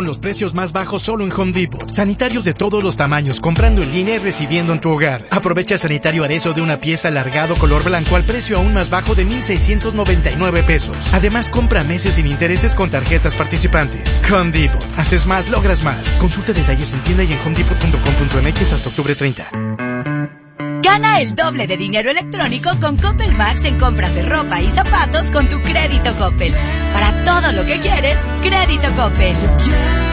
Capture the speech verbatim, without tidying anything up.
los precios más bajos solo en Home Depot. Sanitarios de todos los tamaños, comprando en línea y recibiendo en tu hogar. Aprovecha el sanitario Arezo de una pieza alargado color blanco al precio aún más bajo de mil seiscientos noventa y nueve pesos. Además, compra meses sin intereses con tarjetas participantes. Home Depot. Haces más, logras más. Consulta detalles en tienda y en home depot punto com punto m x hasta octubre treinta. Gana el doble de dinero electrónico con Coppel Max en compras de ropa y zapatos con tu crédito Coppel. Para todo lo que quieres, crédito Coppel.